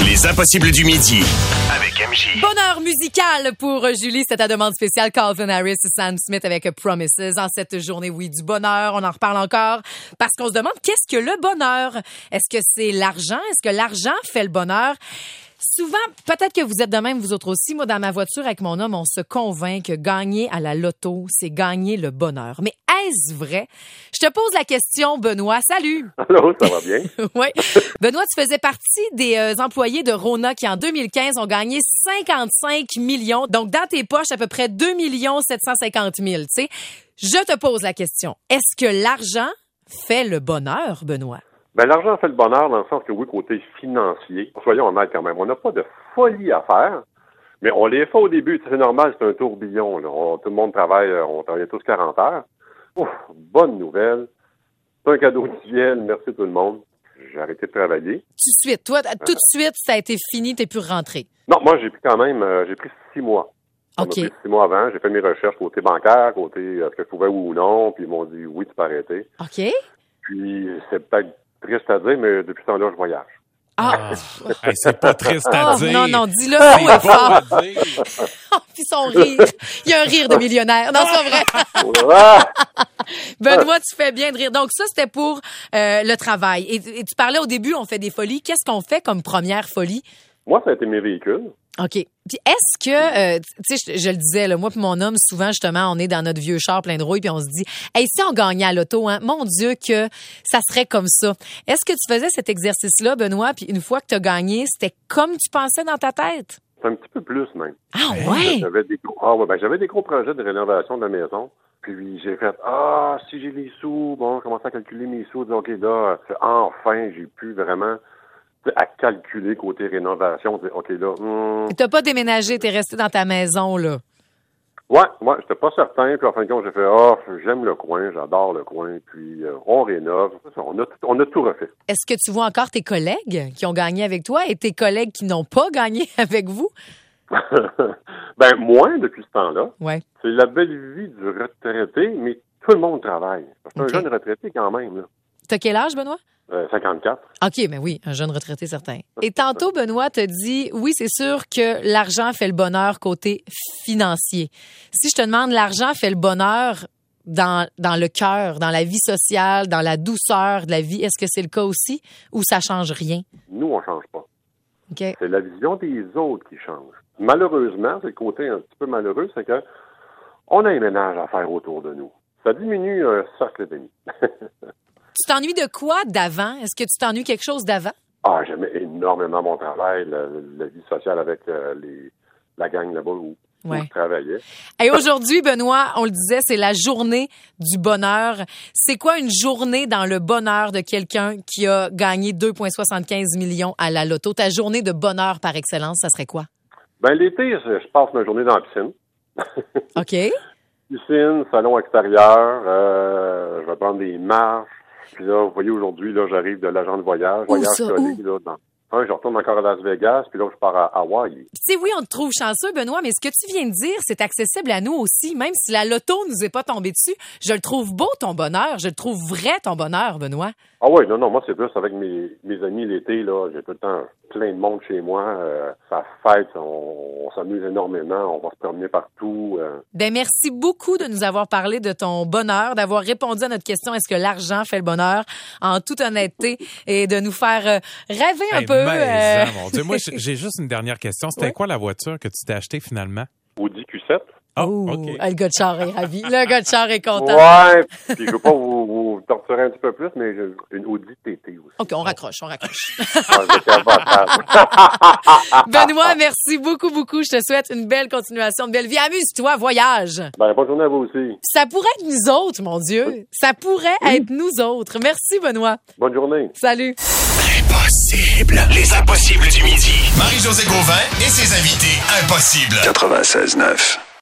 Les impossibles du midi avec MJ. Bonheur musical pour Julie, c'est ta demande spéciale. Calvin Harris et Sam Smith avec Promises. En cette journée, oui, du bonheur, on en reparle encore parce qu'on se demande qu'est-ce que le bonheur? Est-ce que c'est l'argent? Est-ce que l'argent fait le bonheur? Souvent, peut-être que vous êtes de même, vous autres aussi. Moi, dans ma voiture avec mon homme, on se convainc que gagner à la loto, c'est gagner le bonheur. Mais est-ce vrai? Je te pose la question, Benoît. Salut! Allô, ça va bien? Oui. Benoît, tu faisais partie des employés de Rona qui, en 2015, ont gagné 55 millions. Donc, dans tes poches, à peu près 2 750 000, tu sais. Je te pose la question. Est-ce que l'argent fait le bonheur, Benoît? Ben, l'argent fait le bonheur dans le sens que, oui, côté financier, soyons honnêtes quand même, on n'a pas de folie à faire, mais on les fait au début. C'est normal, c'est un tourbillon. Là. Tout le monde travaille, on travaille tous 40 heures. Ouf, bonne nouvelle. C'est un cadeau du ciel. Merci tout le monde. J'ai arrêté de travailler. Tout de suite. Toi, tout de suite, ça a été fini, t'es pu rentrer. Non, moi, j'ai pris quand même, j'ai pris 6 mois. OK. J'ai pris 6 mois avant. J'ai fait mes recherches côté bancaire, côté est-ce que je pouvais ou non, puis ils m'ont dit oui, tu peux arrêter. OK. Puis, c'est peut-être triste à dire, mais depuis ce temps-là, je voyage. Ah! Hey, c'est pas triste à dire. Non, non, dis-le haut et fort. Puis son rire. Il y a un rire de millionnaire. Non, c'est pas vrai. Benoît, tu fais bien de rire. Donc, ça, c'était pour le travail. Et tu parlais au début, on fait des folies. Qu'est-ce qu'on fait comme première folie? Moi, ça a été mes véhicules. OK. Puis est-ce que, tu sais, je le disais, là, moi puis mon homme, souvent, justement, on est dans notre vieux char plein de rouille puis on se dit, hey, si on gagnait à l'auto, hein, mon Dieu, que ça serait comme ça. Est-ce que tu faisais cet exercice-là, Benoît, puis une fois que tu as gagné, c'était comme tu pensais dans ta tête? C'est un petit peu plus, même. Ah ouais? J'avais des gros projets de rénovation de la maison. Puis j'ai fait, si j'ai les sous, bon, je commençais à calculer mes sous, OK, là, enfin, j'ai pu vraiment à calculer côté rénovation, dire, OK, là... T'as pas déménagé, t'es resté dans ta maison, là. Ouais, j'étais pas certain, puis en fin de compte, j'ai fait, j'aime le coin, j'adore le coin, puis on rénove. On a tout refait. Est-ce que tu vois encore tes collègues qui ont gagné avec toi et tes collègues qui n'ont pas gagné avec vous? Ben, moins depuis ce temps-là. Ouais. C'est la belle vie du retraité, mais tout le monde travaille. C'est un jeune retraité quand même, là. T'as quel âge, Benoît? 54. OK, mais oui, un jeune retraité certain. Et tantôt, Benoît te dit, oui, c'est sûr que l'argent fait le bonheur côté financier. Si je te demande, l'argent fait le bonheur dans le cœur, dans la vie sociale, dans la douceur de la vie, est-ce que c'est le cas aussi ou ça change rien? Nous, on change pas. OK. C'est la vision des autres qui change. Malheureusement, c'est le côté un petit peu malheureux, c'est que on a un ménage à faire autour de nous. Ça diminue un socle d'amis. Tu t'ennuies de quoi d'avant? Est-ce que tu t'ennuies quelque chose d'avant? J'aimais énormément mon travail, la vie sociale avec la gang là-bas où je travaillais. Et aujourd'hui, Benoît, on le disait, c'est la journée du bonheur. C'est quoi une journée dans le bonheur de quelqu'un qui a gagné 2,75 millions à la loto? Ta journée de bonheur par excellence, ça serait quoi? Ben, l'été, je passe ma journée dans la piscine. OK. Piscine, salon extérieur, je vais prendre des marches. Puis là, vous voyez, aujourd'hui, là, j'arrive de l'agent de voyage. Voyage collé, là, je retourne encore à Las Vegas, puis là, je pars à Hawaï. Tu sais, oui, on te trouve chanceux, Benoît, mais ce que tu viens de dire, c'est accessible à nous aussi. Même si la loto nous est pas tombée dessus, je le trouve beau, ton bonheur. Je le trouve vrai, ton bonheur, Benoît. Ah oui, non, moi, c'est plus avec mes amis l'été, là. J'ai tout le temps plein de monde chez moi. Ça fête, on s'amuse énormément, on va se promener partout. Ben, merci beaucoup de nous avoir parlé de ton bonheur, d'avoir répondu à notre question, est-ce que l'argent fait le bonheur, en toute honnêteté, et de nous faire rêver un peu. Mon Dieu, moi, j'ai juste une dernière question. C'était quoi la voiture que tu t'es achetée finalement? Audi Q7. Oh, OK. Le gars de char est ravi. Le gars de char est content. Ouais, puis je veux pas vous torturer un petit peu plus, mais j'ai une Audi TT aussi. OK, on raccroche. Benoît, merci beaucoup. Je te souhaite une belle continuation, une belle vie. Amuse-toi, voyage. Ben, bonne journée à vous aussi. Ça pourrait être nous autres, mon Dieu. Oui. Ça pourrait être nous autres. Merci, Benoît. Bonne journée. Salut. Impossible. Les impossibles du midi. Marie-Josée Gauvin et ses invités impossibles. 96.9.